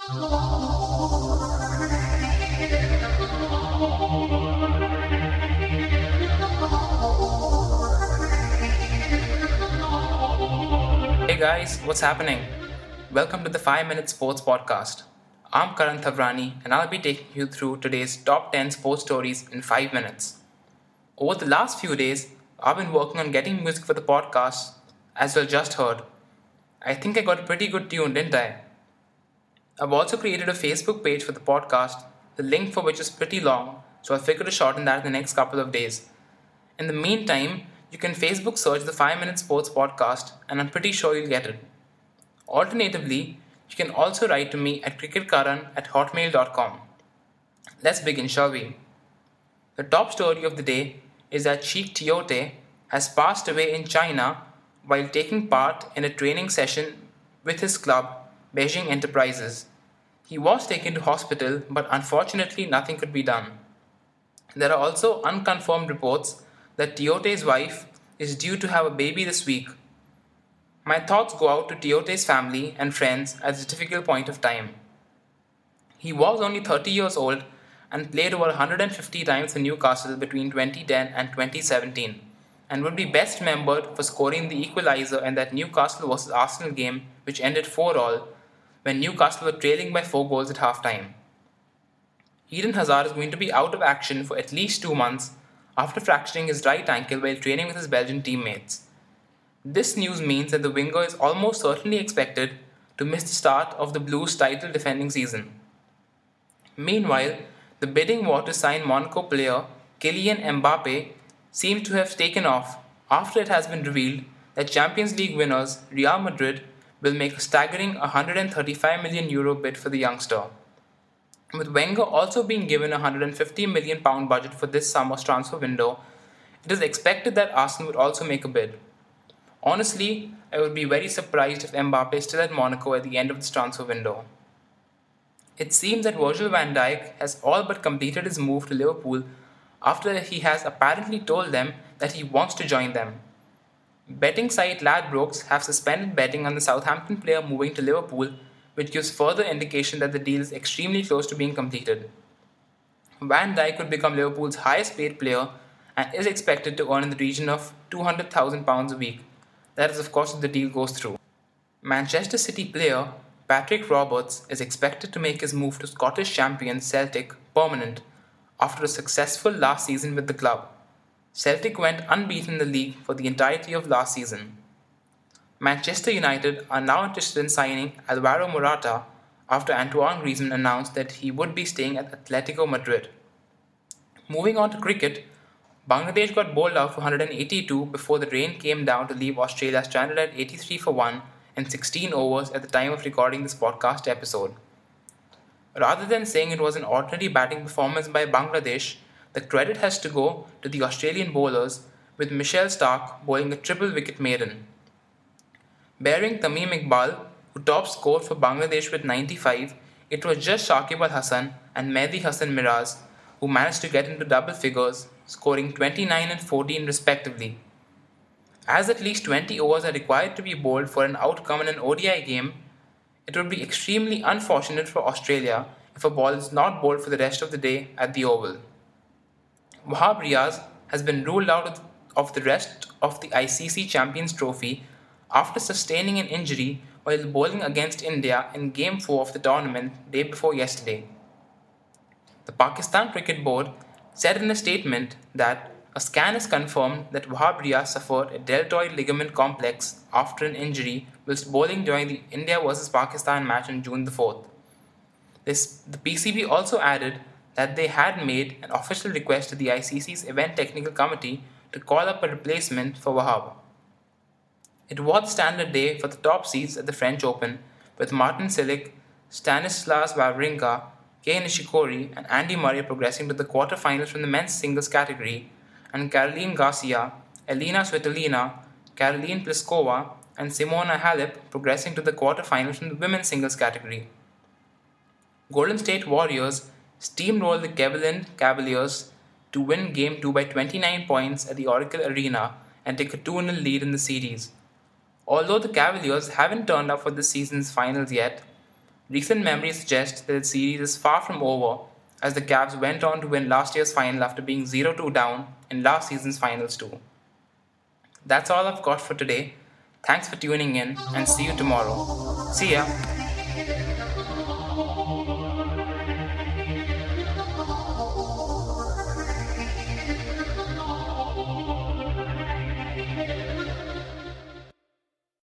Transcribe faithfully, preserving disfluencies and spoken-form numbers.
Hey guys, what's happening? Welcome to the five Minute Sports Podcast. I'm Karan Thavrani and I'll be taking you through today's top ten sports stories in five minutes. Over the last few days, I've been working on getting music for the podcast, as you just heard. I think I got a pretty good tune, didn't I? I've also created a Facebook page for the podcast, the link for which is pretty long, so I'll figure to shorten that in the next couple of days. In the meantime, you can Facebook search the five Minute Sports Podcast and I'm pretty sure you'll get it. Alternatively, you can also write to me at cricketkaran at hotmail dot com. Let's begin, shall we? The top story of the day is that Sheikh Tiote has passed away in China while taking part in a training session with his club, Beijing Enterprises. He was taken to hospital, but unfortunately nothing could be done. There are also unconfirmed reports that Tiote's wife is due to have a baby this week. My thoughts go out to Tiote's family and friends at this difficult point of time. He was only thirty years old and played over one hundred fifty times for Newcastle between twenty ten and twenty seventeen, and would be best remembered for scoring the equaliser in that Newcastle versus Arsenal game which ended four all when Newcastle were trailing by four goals at half-time. Eden Hazard is going to be out of action for at least two months after fracturing his right ankle while training with his Belgian teammates. This news means that the winger is almost certainly expected to miss the start of the Blues' title defending season. Meanwhile, the bidding war to sign Monaco player Kylian Mbappe seems to have taken off after it has been revealed that Champions League winners Real Madrid will make a staggering one hundred thirty-five million euro bid for the youngster. With Wenger also being given a one hundred fifty million pound budget for this summer's transfer window, it is expected that Arsenal would also make a bid. Honestly, I would be very surprised if Mbappe is still at Monaco at the end of this transfer window. It seems that Virgil van Dijk has all but completed his move to Liverpool after he has apparently told them that he wants to join them. Betting site Ladbrokes have suspended betting on the Southampton player moving to Liverpool, which gives further indication that the deal is extremely close to being completed. Van Dijk could become Liverpool's highest paid player and is expected to earn in the region of two hundred thousand pounds a week. That is, of course, if the deal goes through. Manchester City player Patrick Roberts is expected to make his move to Scottish champion Celtic permanent after a successful last season with the club. Celtic went unbeaten in the league for the entirety of last season. Manchester United are now interested in signing Alvaro Morata after Antoine Griezmann announced that he would be staying at Atletico Madrid. Moving on to cricket, Bangladesh got bowled out for one hundred eighty-two before the rain came down to leave Australia stranded at eighty-three for one in sixteen overs at the time of recording this podcast episode. Rather than saying it was an ordinary batting performance by Bangladesh, the credit has to go to the Australian bowlers, with Michelle Stark bowling a triple wicket maiden. Bearing Tamim Iqbal, who top scored for Bangladesh with ninety-five, it was just Shakib Al Hasan and Mehdi Hassan Miraz who managed to get into double figures, scoring twenty-nine and fourteen respectively. As at least twenty overs are required to be bowled for an outcome in an O D I game, it would be extremely unfortunate for Australia if a ball is not bowled for the rest of the day at the Oval. Wahab Riaz has been ruled out of the rest of the I C C Champions Trophy after sustaining an injury while bowling against India in Game four of the tournament day before yesterday. The Pakistan Cricket Board said in a statement that a scan has confirmed that Wahab Riaz suffered a deltoid ligament complex after an injury whilst bowling during the India versus Pakistan match on June the fourth. This, the P C B also added that they had made an official request to the I C C's Event Technical Committee to call up a replacement for Wahab. It was standard day for the top seeds at the French Open, with Martin Cilic, Stanislas Wawrinka, Kei Nishikori and Andy Murray progressing to the quarterfinals from the men's singles category, and Caroline Garcia, Elina Svitolina, Caroline Pliskova and Simona Halep progressing to the quarterfinals from the women's singles category. Golden State Warriors steamrolled the Cleveland Cavaliers to win Game two by twenty-nine points at the Oracle Arena and take a two nil lead in the series. Although the Cavaliers haven't turned up for this season's finals yet, Recent memory suggests that the series is far from over as the Cavs went on to win last year's final after being zero two down in last season's finals too. That's all I've got for today. Thanks for tuning in and see you tomorrow. See ya!